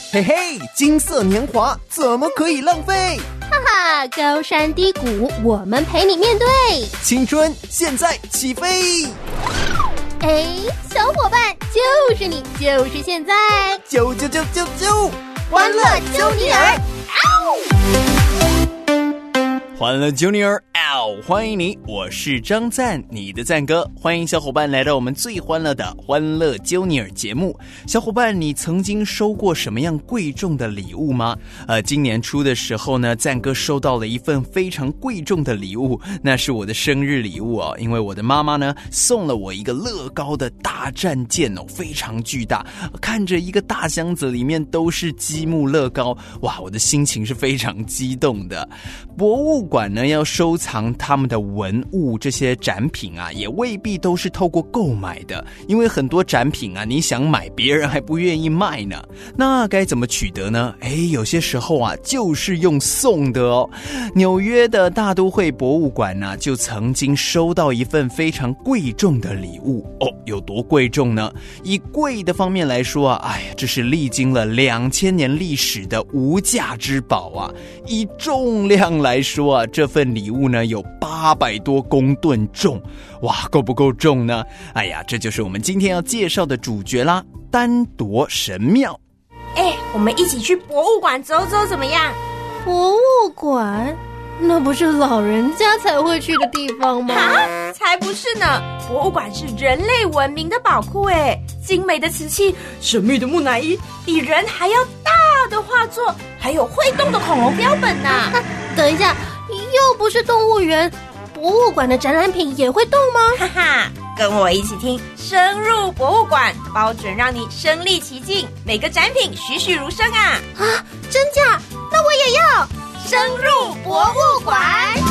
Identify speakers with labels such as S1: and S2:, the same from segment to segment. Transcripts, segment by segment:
S1: 嘿嘿，金色年华怎么可以浪费？
S2: 哈哈，高山低谷，我们陪你面对。
S1: 青春现在起飞！
S2: 哎，小伙伴，就是你，就是现在，
S1: 啾！
S2: 欢乐揪尼尔！
S3: 欢乐揪尼尔！欢迎你，我是张赞，你的赞哥。欢迎小伙伴来到我们最欢乐的欢乐揪尼尔节目。小伙伴，你曾经收过什么样贵重的礼物吗？今年初的时候呢，赞哥收到了一份非常贵重的礼物，那是我的生日礼物哦。因为我的妈妈呢送了我一个乐高的大战舰哦，非常巨大，看着一个大箱子里面都是积木乐高，哇，我的心情是非常激动的。博物馆呢要收藏他们的文物，这些展品啊也未必都是透过购买的，因为很多展品啊你想买别人还不愿意卖呢，那该怎么取得呢？有些时候啊就是用送的哦。纽约的大都会博物馆呢就曾经收到一份非常贵重的礼物哦，有多贵重呢？以贵的方面来说啊，这是历经了2000年历史的无价之宝啊。以重量来说啊，这份礼物呢有800多公吨重，哇，够不够重呢？这就是我们今天要介绍的主角啦，丹铎神庙。
S4: 我们一起去博物馆走走怎么样？
S2: 博物馆？那不是老人家才会去的地方吗？
S4: 才不是呢！博物馆是人类文明的宝库精美的瓷器，神秘的木乃伊，比人还要大的画作，还有会动的恐龙标本呢。
S2: 等一下，又不是动物园，博物馆的展览品也会动吗？
S4: 跟我一起听深入博物馆，保准让你身临其境，每个展品栩栩如生啊！
S2: 真假？那我也要
S4: 深入博物馆。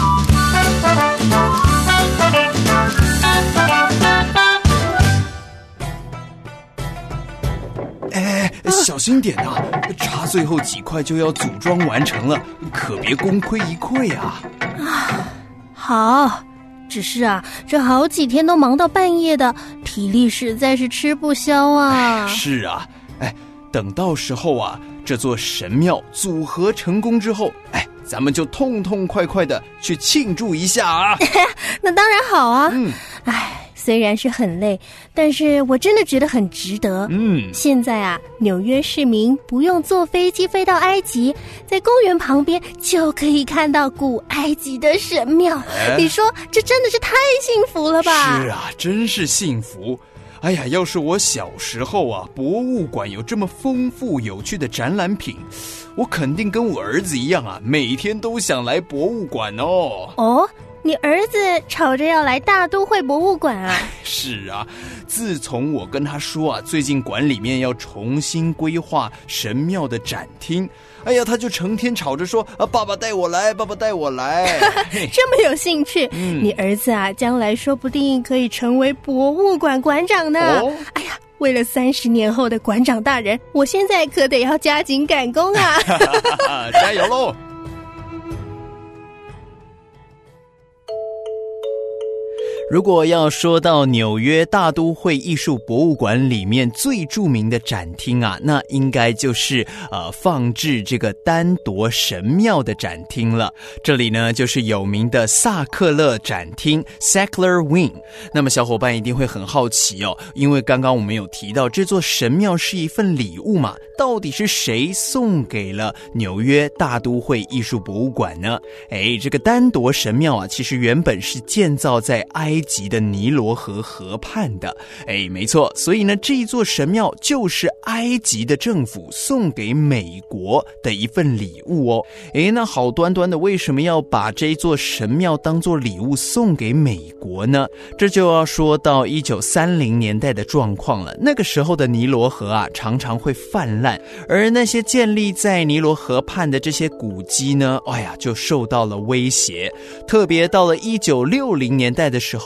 S3: 小心点啊，差最后几块就要组装完成了，可别功亏一篑啊。
S2: 好，只是这好几天都忙到半夜的，体力实在是吃不消啊。
S3: 是啊，等到时候啊，这座神庙组合成功之后，咱们就痛痛快快的去庆祝一下啊。
S2: 那当然好啊。虽然是很累，但是我真的觉得很值得。现在纽约市民不用坐飞机飞到埃及，在公园旁边就可以看到古埃及的神庙。你说这真的是太幸福了吧？
S3: 是啊，真是幸福。要是我小时候啊，博物馆有这么丰富有趣的展览品，我肯定跟我儿子一样啊，每天都想来博物馆哦。
S2: 你儿子吵着要来大都会博物馆啊？
S3: 是啊，自从我跟他说最近馆里面要重新规划神庙的展厅，他就成天吵着说爸爸带我来，爸爸带我来。
S2: 这么有兴趣，你儿子将来说不定可以成为博物馆馆长呢。为了30年后的馆长大人，我现在可得要加紧赶工啊。
S3: 加油喽！如果要说到纽约大都会艺术博物馆里面最著名的展厅那应该就是放置这个丹铎神庙的展厅了。这里呢就是有名的萨克勒展厅 Sackler Wing。 那么小伙伴一定会很好奇因为刚刚我们有提到这座神庙是一份礼物嘛，到底是谁送给了纽约大都会艺术博物馆呢？这个丹铎神庙其实原本是建造在埃及的尼罗河河畔的。没错，所以呢这一座神庙就是埃及的政府送给美国的一份礼物哦。那好端端的为什么要把这座神庙当作礼物送给美国呢？这就要说到1930年代的状况了。那个时候的尼罗河常常会泛滥，而那些建立在尼罗河畔的这些古迹呢，就受到了威胁。特别到了1960年代的时候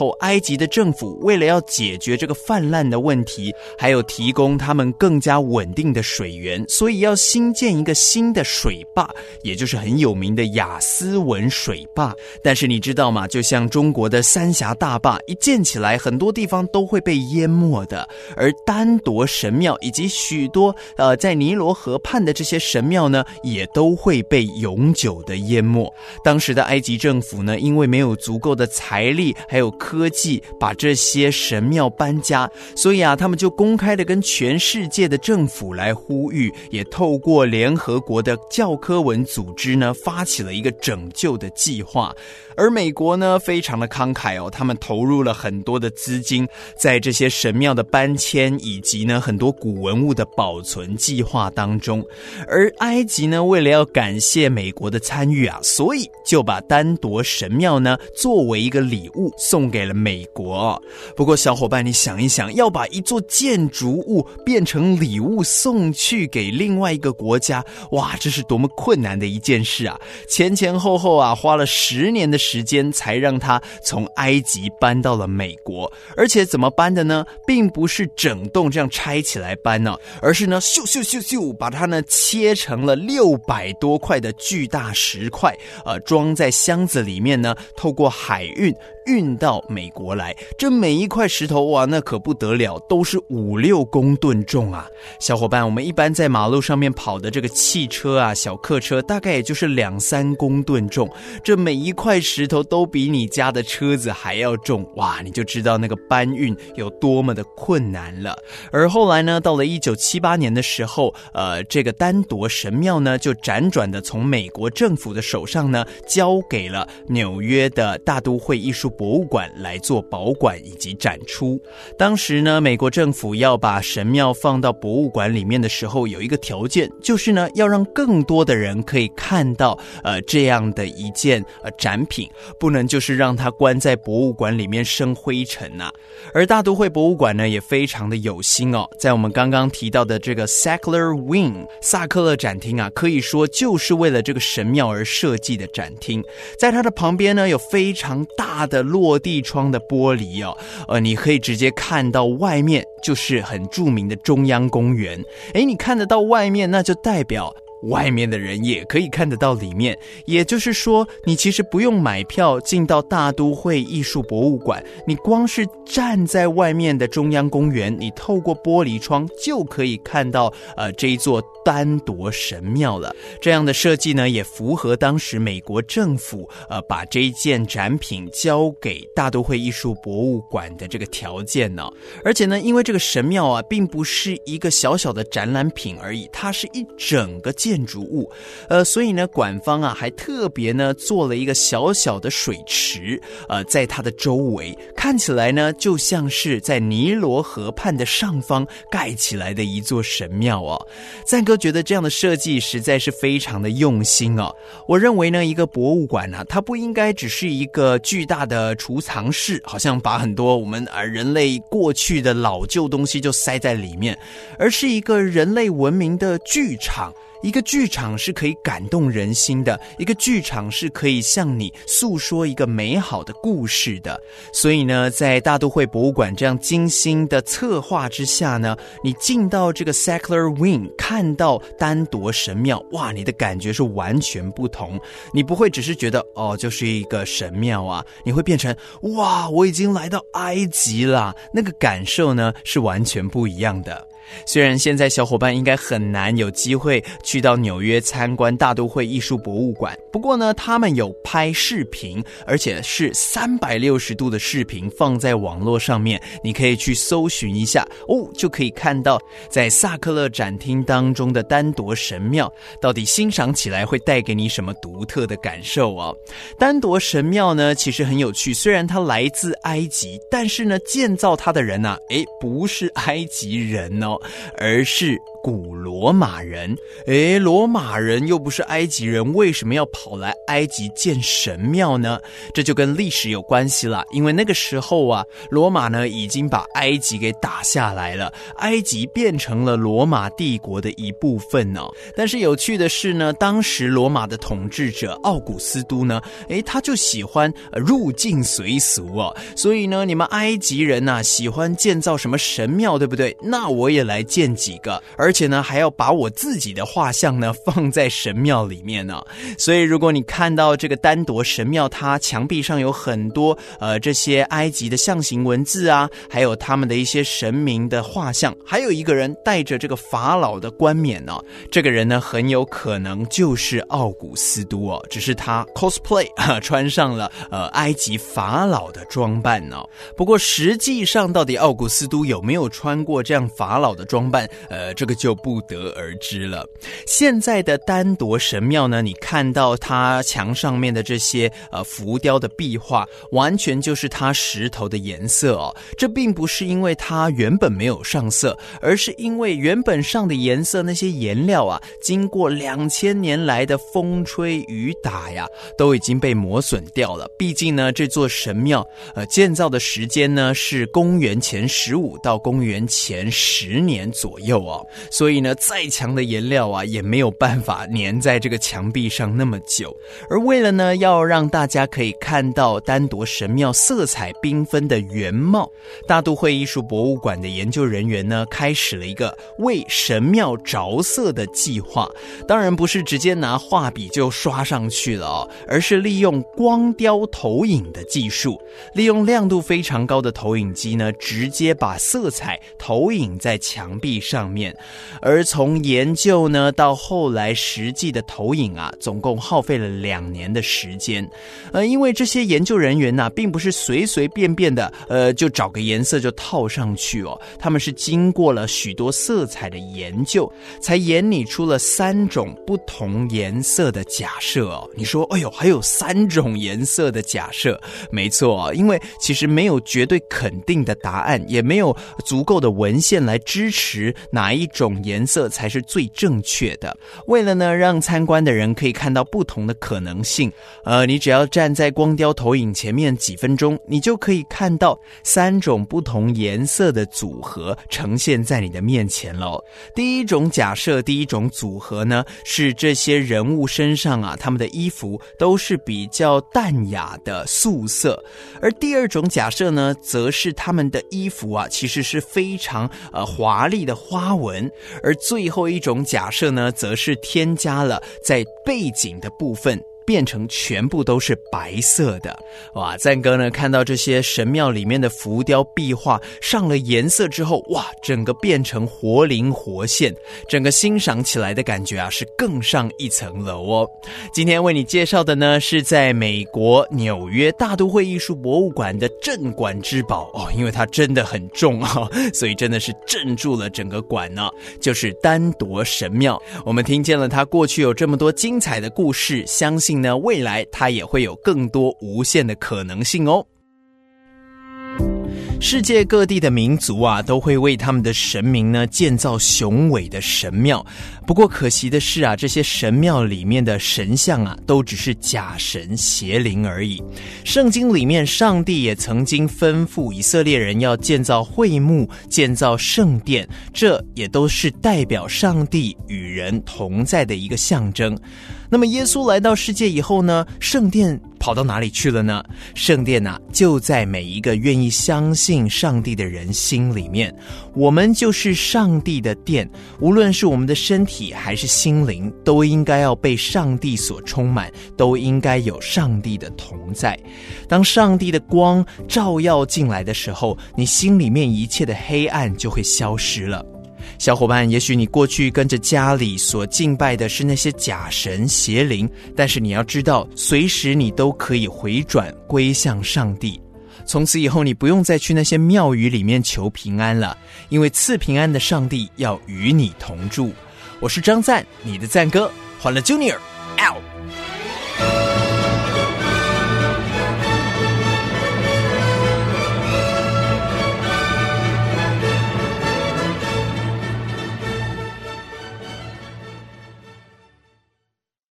S3: 候，埃及的政府为了要解决这个泛滥的问题，还有提供他们更加稳定的水源，所以要新建一个新的水坝，也就是很有名的亚斯文水坝。但是你知道吗？就像中国的三峡大坝一建起来，很多地方都会被淹没的。而丹铎神庙以及许多在尼罗河畔的这些神庙呢，也都会被永久的淹没。当时的埃及政府呢，因为没有足够的财力还有科技把这些神庙搬家，所以他们就公开的跟全世界的政府来呼吁，也透过联合国的教科文组织呢，发起了一个拯救的计划。而美国呢，非常的慷慨他们投入了很多的资金在这些神庙的搬迁以及呢很多古文物的保存计划当中。而埃及呢，为了要感谢美国的参与所以就把丹铎神庙呢作为一个礼物送给了美国。不过小伙伴，你想一想，要把一座建筑物变成礼物送去给另外一个国家，哇，这是多么困难的一件事啊！前后花了10年的时间才让它从埃及搬到了美国。而且怎么搬的呢？并不是整栋这样拆起来搬而是呢咻把它呢切成了600多块的巨大石块，装在箱子里面呢，透过海运到美国来。这每一块石头哇，那可不得了，都是5-6公吨重啊！小伙伴，我们一般在马路上面跑的这个汽车小客车，大概也就是2-3公吨重。这每一块石头都比你家的车子还要重，哇，你就知道那个搬运有多么的困难了。而后来呢，到了1978年的时候，这个丹铎神庙呢，就辗转的从美国政府的手上呢，交给了纽约的大都会艺术博物馆来做保管以及展出。当时呢，美国政府要把神庙放到博物馆里面的时候，有一个条件，就是呢，要让更多的人可以看到这样的一件展品，不能就是让它关在博物馆里面生灰尘而大都会博物馆呢，也非常的有心在我们刚刚提到的这个 Sackler Wing 萨克勒展厅可以说就是为了这个神庙而设计的展厅。在它的旁边呢，有非常大的落地窗的玻璃你可以直接看到外面，就是很著名的中央公园。你看得到外面，那就代表外面的人也可以看得到里面，也就是说，你其实不用买票进到大都会艺术博物馆，你光是站在外面的中央公园，你透过玻璃窗就可以看到这一座丹铎神庙了。这样的设计呢，也符合当时美国政府把这一件展品交给大都会艺术博物馆的这个条件而且呢，因为这个神庙并不是一个小小的展览品而已，它是一整个建筑物，所以呢，馆方还特别呢做了一个小小的水池，在它的周围，看起来呢就像是在尼罗河畔的上方盖起来的一座神庙赞哥觉得这样的设计实在是非常的用心我认为呢，一个博物馆它不应该只是一个巨大的储藏室，好像把很多我们人类过去的老旧东西就塞在里面，而是一个人类文明的剧场。一个剧场是可以感动人心的，一个剧场是可以向你诉说一个美好的故事的。所以呢，在大都会博物馆这样精心的策划之下呢，你进到这个 Sackler Wing 看到丹铎神庙，哇，你的感觉是完全不同。你不会只是觉得就是一个神庙你会变成哇，我已经来到埃及了，那个感受呢是完全不一样的。虽然现在小伙伴应该很难有机会去到纽约参观大都会艺术博物馆，不过呢，他们有拍视频，而且是360度的视频放在网络上面，你可以去搜寻一下就可以看到在萨克勒展厅当中的丹铎神庙到底欣赏起来会带给你什么独特的感受丹铎神庙呢，其实很有趣，虽然它来自埃及，但是呢，建造它的人不是埃及人而是古罗马人。罗马人又不是埃及人，为什么要跑来埃及建神庙呢？这就跟历史有关系啦，因为那个时候啊，罗马呢已经把埃及给打下来了，埃及变成了罗马帝国的一部分哦。但是有趣的是呢，当时罗马的统治者奥古斯都呢，他就喜欢入境随俗哦，所以呢，你们埃及人啊喜欢建造什么神庙，对不对？那我也来建几个，而且呢还要把我自己的画像呢放在神庙里面呢。所以如果你看到这个丹铎神庙，它墙壁上有很多这些埃及的象形文字啊，还有他们的一些神明的画像，还有一个人戴着这个法老的冠冕哦，这个人呢很有可能就是奥古斯都哦，只是他 cosplay 穿上了埃及法老的装扮哦。不过实际上到底奥古斯都有没有穿过这样法老的装扮，这个就不得而知了。现在的丹铎神庙呢，你看到它墙上面的这些浮雕的壁画，完全就是它石头的颜色哦。这并不是因为它原本没有上色，而是因为原本上的颜色那些颜料啊，经过2000年来的风吹雨打呀，都已经被磨损掉了。毕竟呢，这座神庙建造的时间呢是公元前15到公元前10年左右哦，所以呢，再强的颜料啊，也没有办法粘在这个墙壁上那么久。而为了呢，要让大家可以看到丹铎神庙色彩缤纷的原貌，大都会艺术博物馆的研究人员呢，开始了一个为神庙着色的计划。当然不是直接拿画笔就刷上去了哦，而是利用光雕投影的技术，利用亮度非常高的投影机呢，直接把色彩投影在墙壁上面。而从研究呢到后来实际的投影啊，总共耗费了2年的时间。因为这些研究人员啊，并不是随随便便的就找个颜色就套上去哦，他们是经过了许多色彩的研究，才研拟出了3种不同颜色的假设哦。你说还有3种颜色的假设？没错，因为其实没有绝对肯定的答案，也没有足够的文献来支持哪一种颜色才是最正确的。为了呢让参观的人可以看到不同的可能性，你只要站在光雕投影前面几分钟，你就可以看到3种不同颜色的组合呈现在你的面前咯。第一种假设，第一种组合呢，是这些人物身上啊，他们的衣服都是比较淡雅的素色。而第二种假设呢，则是他们的衣服啊，其实是非常华丽的花纹。而最后一种假设呢，则是添加了在背景的部分变成全部都是白色的。哇，赞哥呢看到这些神庙里面的浮雕壁画上了颜色之后，哇，整个变成活灵活现，整个欣赏起来的感觉啊是更上一层楼哦。今天为你介绍的呢，是在美国纽约大都会艺术博物馆的镇馆之宝哦，因为它真的很重啊，所以真的是镇住了整个馆呢，就是丹铎神庙。我们听见了它过去有这么多精彩的故事，相信呢未来它也会有更多无限的可能性哦。世界各地的民族啊，都会为他们的神明呢建造雄伟的神庙。不过可惜的是啊，这些神庙里面的神像啊，都只是假神邪灵而已。圣经里面，上帝也曾经吩咐以色列人要建造会幕，建造圣殿，这也都是代表上帝与人同在的一个象征。那么耶稣来到世界以后呢，圣殿跑到哪里去了呢？圣殿啊，就在每一个愿意相信上帝的人心里面。我们就是上帝的殿，无论是我们的身体还是心灵，都应该要被上帝所充满，都应该有上帝的同在。当上帝的光照耀进来的时候，你心里面一切的黑暗就会消失了。小伙伴，也许你过去跟着家里所敬拜的是那些假神邪灵，但是你要知道，随时你都可以回转归向上帝。从此以后，你不用再去那些庙宇里面求平安了，因为赐平安的上帝要与你同住。我是张赞，你的赞哥，欢乐 Junior out。